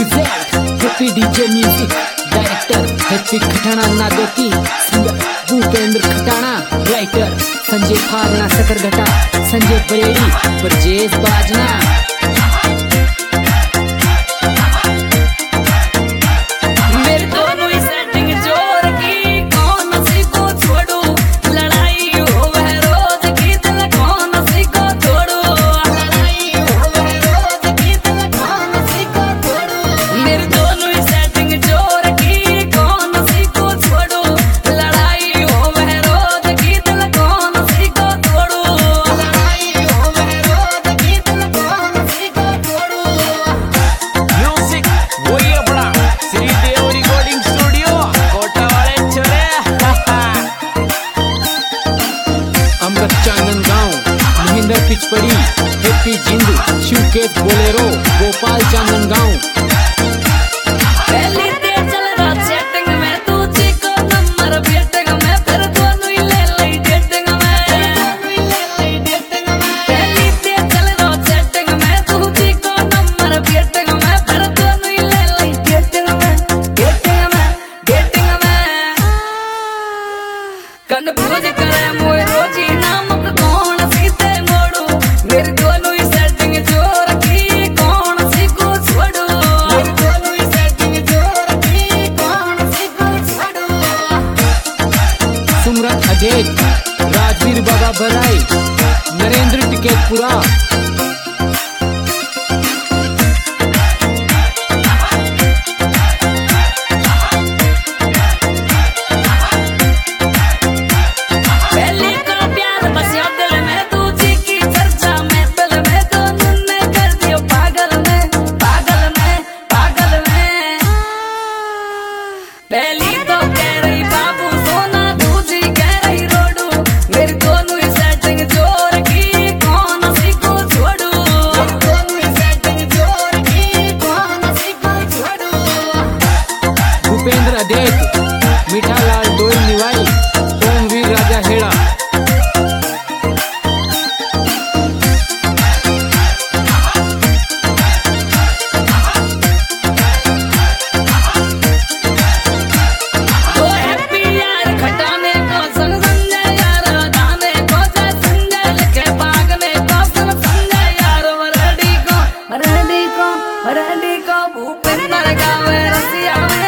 Happy DJ music director Happy Khatana Nadoki, singer Bhupendra Khatana, writer Sanjay Farna Sakarghata, Sanjay Baredi, Brajesh Bajna. Pichpadi, Happy Jindu, Shivkesh Bolero, Gopal Chandangaon. Rajveer बाबा भराई, नरेंद्र टिकेतपुरा। भूपेंद्र अदेत, मीठालाल डोल निवाई, ओमवीर राजा हेड़ा। भूपेंद्र गावे रसिया।